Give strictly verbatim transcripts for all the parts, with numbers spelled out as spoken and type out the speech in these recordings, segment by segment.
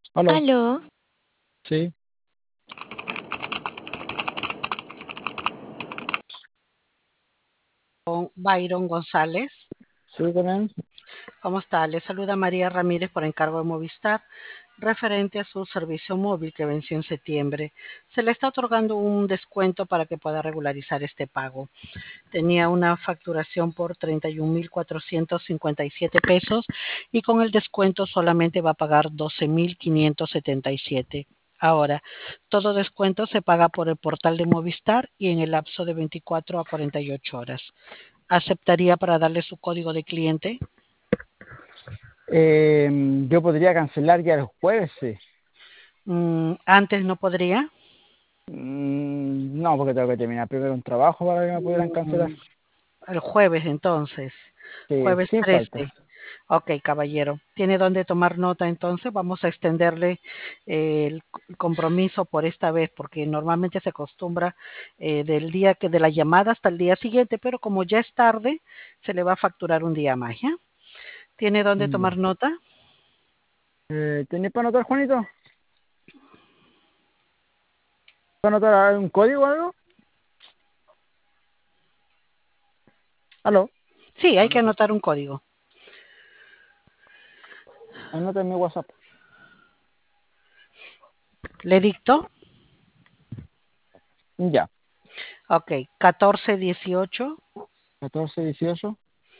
Aló, Aló, sí, Con Byron González. sí, con él. ¿Cómo está? Le saluda María Ramírez por encargo de Movistar, referente a su servicio móvil que venció en septiembre. Se le está otorgando un descuento para que pueda regularizar este pago. Tenía una facturación por treinta y un mil cuatrocientos cincuenta y siete pesos y con el descuento solamente va a pagar doce mil quinientos setenta y siete. Ahora, todo descuento se paga por el portal de Movistar y en el lapso de veinticuatro a cuarenta y ocho horas. ¿Aceptaría para darle su código de cliente? Eh, yo podría cancelar ya el jueves, sí. Mm, antes no podría. Mm, no, porque tengo que terminar primero un trabajo para que me pudieran cancelar. Mm, el jueves entonces. Sí, Jueves sin trece. falta. Ok, caballero. Tiene donde tomar nota entonces. Vamos a extenderle eh, el, c- compromiso por esta vez, porque normalmente se acostumbra eh, del día que de la llamada hasta el día siguiente, pero como ya es tarde, se le va a facturar un día más, ¿ya? ¿Tiene donde Ya. tomar nota? Eh, ¿tenés para anotar, Juanito? ¿Para anotar un código o algo? Aló, Sí, hay que anotar un código. anota en mi WhatsApp. Le dicto. Ya, Ok, catorce dieciocho catorce dieciocho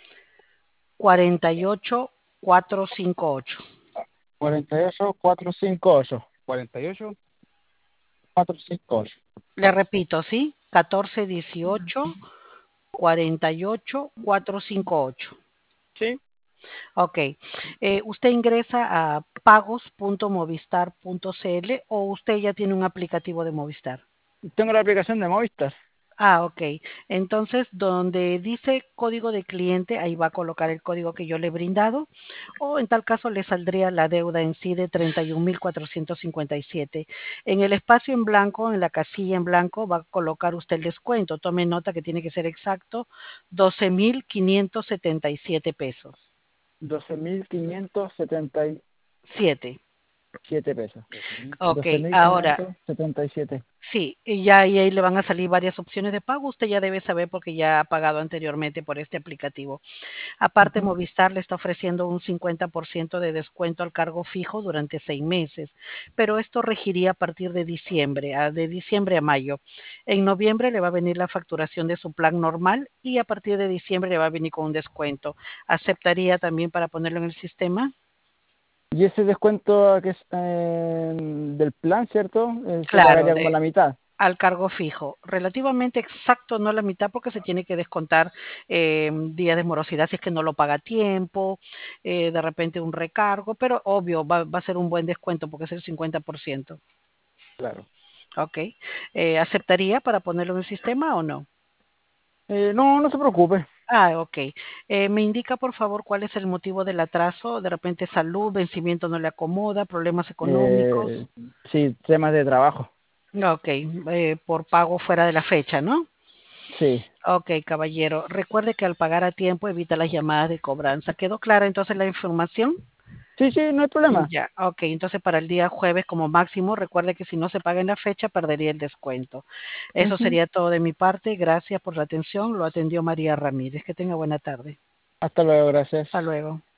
cuarenta y ocho cuatrocientos cincuenta y ocho. cuarenta y ocho cuatrocientos cincuenta y ocho. cuarenta y ocho cuatrocientos cincuenta y ocho. Le repito, ¿sí? catorce dieciocho cuarenta y ocho cuatrocientos cincuenta y ocho. Sí, Ok. Eh, ¿usted ingresa a pagos punto movistar punto cl o usted ya tiene un aplicativo de Movistar? tengo la aplicación de Movistar. Ah, ok. Entonces, donde dice código de cliente, ahí va a colocar el código que yo le he brindado, o en tal caso le saldría la deuda en sí de treinta y un mil cuatrocientos cincuenta y siete. En el espacio en blanco, en la casilla en blanco, va a colocar usted el descuento. Tome nota que tiene que ser exacto, doce mil quinientos setenta y siete pesos. doce mil quinientos setenta y Siete. siete pesos. Ok, doce mil ahora quinientos setenta y siete. sí, y ya y ahí le van a salir varias opciones de pago. Usted ya debe saber porque ya ha pagado anteriormente por este aplicativo. Aparte, Ujú. Movistar le está ofreciendo un cincuenta por ciento de descuento al cargo fijo durante seis meses, pero esto regiría a partir de diciembre, a- de diciembre a mayo. En noviembre le va a venir la facturación de su plan normal y a partir de diciembre le va a venir con un descuento. ¿Aceptaría también para ponerlo en el sistema? Y ese descuento que es eh, del plan, ¿cierto? Eh, se Claro, pagaría como de, la mitad. al cargo fijo. Relativamente exacto, no la mitad, porque se tiene que descontar eh, días de morosidad si es que no lo paga a tiempo, eh, de repente un recargo, pero obvio, va, va a ser un buen descuento porque es el cincuenta por ciento. Claro. Ok. Eh, ¿aceptaría para ponerlo en el sistema o no? Eh, no, no se preocupe. Ah, ok. Eh, ¿me indica por favor cuál es el motivo del atraso? De repente salud, vencimiento no le acomoda, problemas Eh, económicos. sí, temas de trabajo. Ok, eh, por pago fuera de la fecha, ¿no? Sí. Ok, caballero. Recuerde que al pagar a tiempo evita las llamadas de cobranza. ¿Quedó clara entonces la información? Sí, sí, no hay problema. Ya, ok. Entonces para el día jueves como máximo, recuerde que si no se paga en la fecha, perdería el descuento. Eso Ujú. sería todo de mi parte. Gracias por la atención. Lo atendió María Ramírez. Que tenga buena tarde. Hasta luego, gracias. Hasta luego.